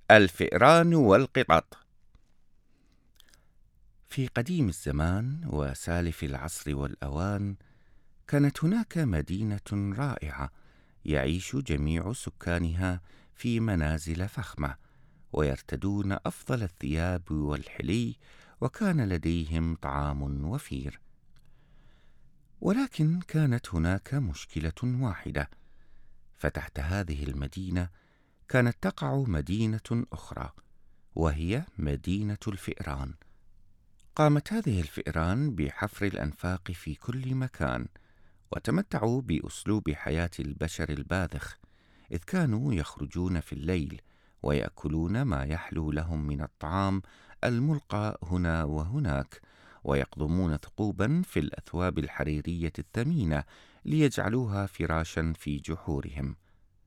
الفئران والقطط. في قديم الزمان وسالف العصر والأوان، كانت هناك مدينة رائعة يعيش جميع سكانها في منازل فخمة، ويرتدون أفضل الثياب والحلي، وكان لديهم طعام وفير. ولكن كانت هناك مشكلة واحدة، فتحت هذه المدينة كانت تقع مدينة أخرى، وهي مدينة الفئران. قامت هذه الفئران بحفر الأنفاق في كل مكان، وتمتعوا بأسلوب حياة البشر الباذخ، إذ كانوا يخرجون في الليل ويأكلون ما يحلو لهم من الطعام الملقى هنا وهناك، ويقضمون ثقوبا في الأثواب الحريرية الثمينة ليجعلوها فراشا في جحورهم.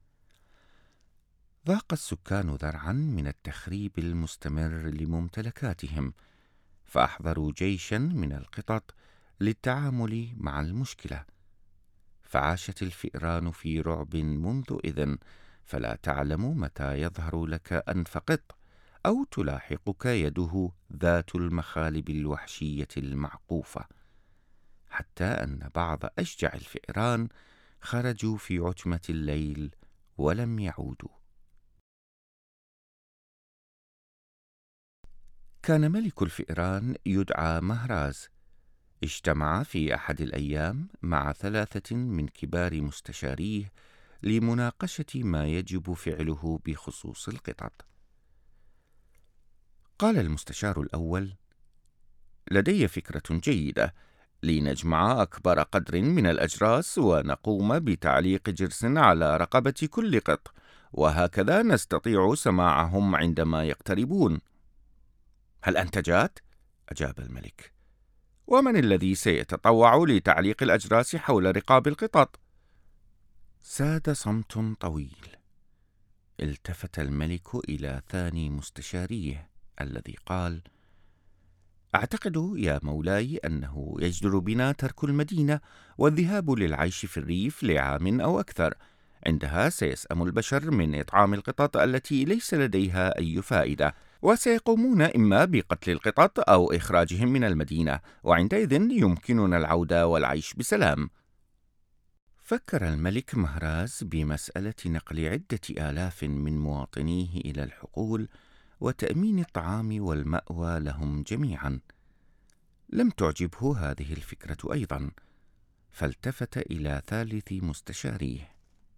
ضاق السكان ذرعا من التخريب المستمر لممتلكاتهم، فأحضروا جيشا من القطط للتعامل مع المشكلة. فعاشت الفئران في رعب منذ إذن، فلا تعلم متى يظهر لك أنف قط، أو تلاحقك يده ذات المخالب الوحشية المعقوفة، حتى أن بعض أشجع الفئران خرجوا في عتمة الليل ولم يعودوا. كان ملك الفئران يدعى مهراز. اجتمع في أحد الأيام مع 3 من كبار مستشاريه لمناقشة ما يجب فعله بخصوص القطط. قال المستشار الأول: لدي فكرة جيدة، لنجمع أكبر قدر من الأجراس ونقوم بتعليق جرس على رقبة كل قط، وهكذا نستطيع سماعهم عندما يقتربون. هل أنت جاد؟ أجاب الملك. ومن الذي سيتطوع لتعليق الأجراس حول رقاب القطط؟ ساد صمت طويل. التفت الملك إلى ثاني مستشاريه الذي قال: أعتقد يا مولاي أنه يجدر بنا ترك المدينة والذهاب للعيش في الريف لعام أو أكثر. عندها سيسأم البشر من إطعام القطط التي ليس لديها أي فائدة، وسيقومون إما بقتل القطط أو إخراجهم من المدينة، وعندئذ يمكننا العودة والعيش بسلام. فكر الملك مهراز بمسألة نقل عدة آلاف من مواطنيه إلى الحقول وتأمين الطعام والمأوى لهم جميعا. لم تعجبه هذه الفكرة أيضا، فالتفت إلى ثالث مستشاريه.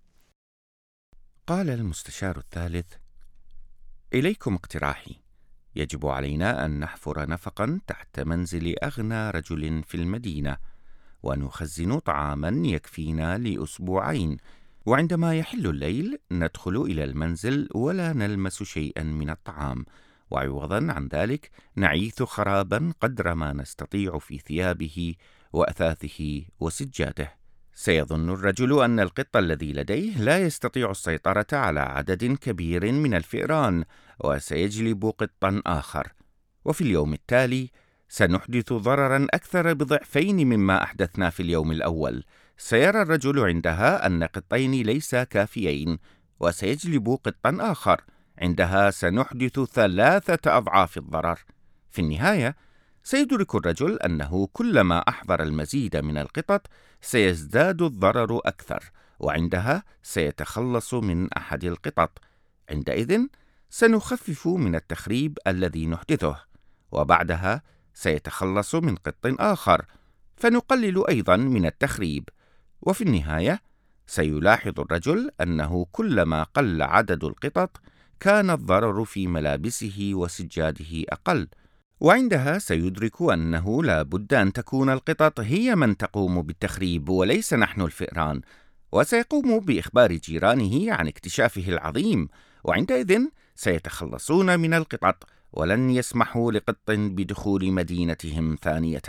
قال المستشار الثالث: إليكم اقتراحي. يجب علينا أن نحفر نفقا تحت منزل أغنى رجل في المدينة، ونخزن طعاما يكفينا لأسبوعين، وعندما يحل الليل ندخل إلى المنزل ولا نلمس شيئا من الطعام، وعوضا عن ذلك نعيث خرابا قدر ما نستطيع في ثيابه وأثاثه وسجاده. سيظن الرجل أن القط الذي لديه لا يستطيع السيطرة على عدد كبير من الفئران، وسيجلب قطا آخر، وفي اليوم التالي سنحدث ضررا أكثر بضعفين مما أحدثنا في اليوم الأول. سيرى الرجل عندها أن قطين ليس كافيين، وسيجلب قطا آخر، عندها سنحدث 3 أضعاف الضرر. في النهاية سيدرك الرجل أنه كلما أحضر المزيد من القطط سيزداد الضرر أكثر، وعندها سيتخلص من أحد القطط. عندئذ سنخفف من التخريب الذي نحدثه، وبعدها سيتخلص من قط آخر، فنقلل أيضا من التخريب. وفي النهاية سيلاحظ الرجل أنه كلما قل عدد القطط كان الضرر في ملابسه وسجاده أقل، وعندها سيدرك أنه لا بد أن تكون القطط هي من تقوم بالتخريب وليس نحن الفئران، وسيقوم بإخبار جيرانه عن اكتشافه العظيم، وعندئذ سيتخلصون من القطط ولن يسمحوا لقط بدخول مدينتهم ثانية.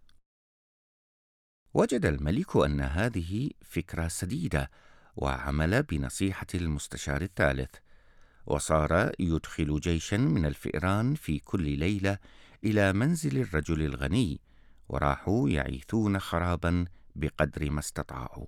وجد الملك أن هذه فكرة سديدة، وعمل بنصيحة المستشار الثالث، وصار يدخل جيشا من الفئران في كل ليلة إلى منزل الرجل الغني، وراحوا يعيثون خرابا بقدر ما استطاعوا.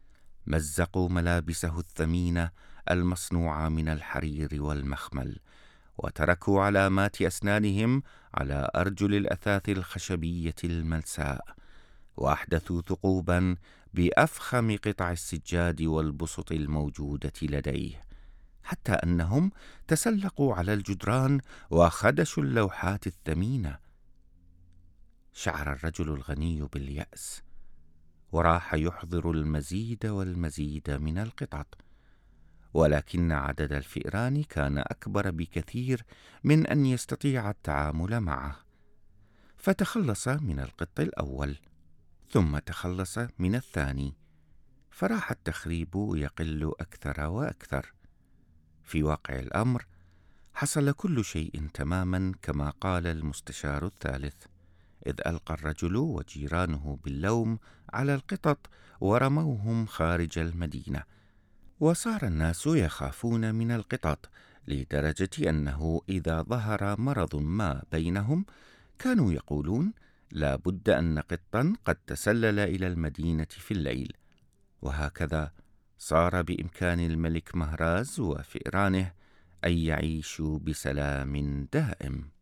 مزقوا ملابسه الثمينة المصنوعة من الحرير والمخمل، وتركوا علامات أسنانهم على أرجل الأثاث الخشبية الملساء، وأحدثوا ثقوبا بأفخم قطع السجاد والبسط الموجودة لديه، حتى أنهم تسلقوا على الجدران وخدشوا اللوحات الثمينة. شعر الرجل الغني باليأس، وراح يحضر المزيد والمزيد من القطط، ولكن عدد الفئران كان أكبر بكثير من أن يستطيع التعامل معه، فتخلص من القط الأول، ثم تخلص من الثاني، فراح التخريب يقل أكثر وأكثر. في واقع الأمر حصل كل شيء تماما كما قال المستشار الثالث، إذ ألقى الرجل وجيرانه باللوم على القطط ورموهم خارج المدينة، وصار الناس يخافون من القطط لدرجة أنه إذا ظهر مرض ما بينهم كانوا يقولون لا بد أن قطا قد تسلل إلى المدينة في الليل. وهكذا صار بإمكان الملك مهراز وفئرانه أن يعيشوا بسلام دائم.